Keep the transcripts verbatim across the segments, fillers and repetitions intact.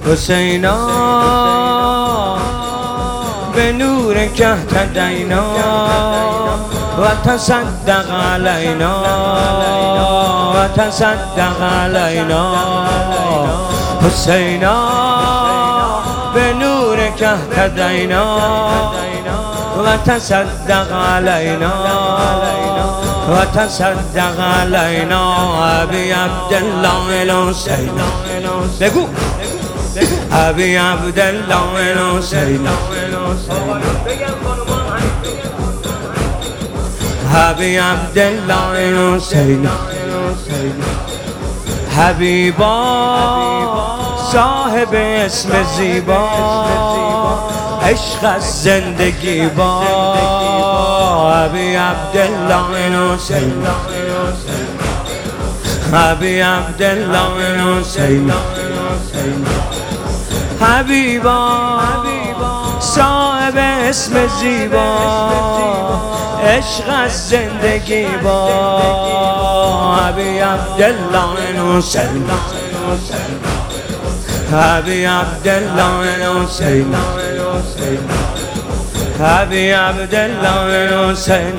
حسینا به نور که اهتدینا و تصدق علینا و تصدق علینا حسینا به نور که اهتدینا و تصدق علینا و تصدق علینا ابی عبدالله الحسین بگو ابی عبدالله الحسین ابی عبدالله الحسین حبیبا صاحب اسم زیبا عشق از زندگی با ابی عبدالله الحسین ابی عبدالله الحسین حبیبا صاحب اسم زیبا عشق از زندگی با ابی عبدالله الحسین ابی عبدالله الحسین ابی عبدالله الحسین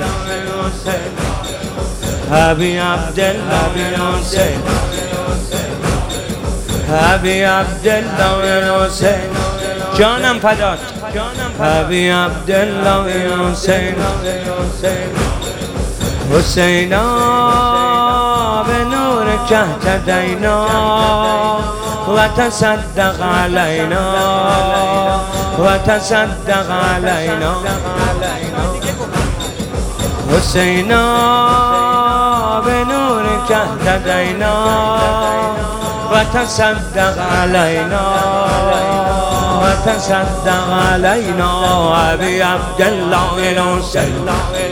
ابی عبدالله الحسین ابی عبدالله الحسین جانم فدات ابی عبدالله الحسین حسینا به نور که اهتدینا و تصدق علینا و تصدق علینا حسینا به نور که اهتدینا و تصدق علینا و تصدق علینا ابی عبدالله الحسین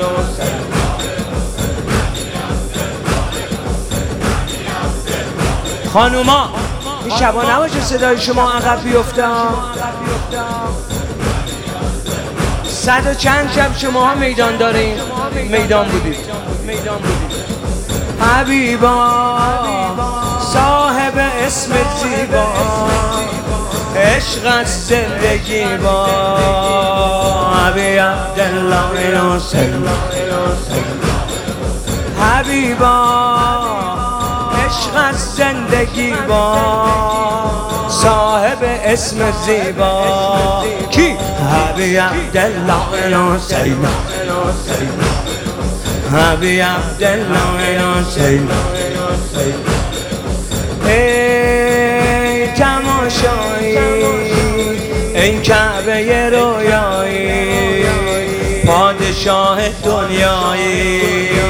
خانوما این شبا نباشه صدای شما عقب بیفته. صد و چند شب شما ها میدان دارین میدان بودید حبیبا صاحب اسم زیبا عشق از زندگی با ابی عبدالله الحسین حبیبا عشق از زندگی با صاحب اسم زیبا کی؟ ابی عبدالله الحسین ابی عبدالله الحسین ای تماشایی این کعبه رویایی پادشاه دنیایی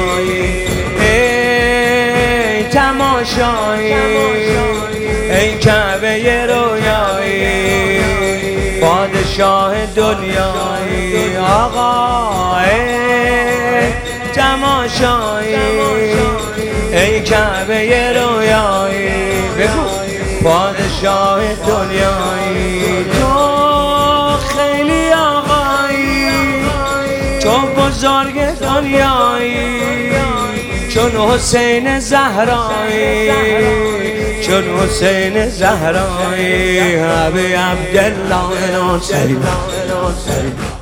ای تماشایی این کعبه رویایی پادشاه دنیایی آقا ای تماشایی ای کعبه رویایی بگو پادشاه دنیایی تو خیلی آقایی تو بزرگ دنیایی چون حسین زهرایی چون حسین زهرایی ابی عبدالله الحسین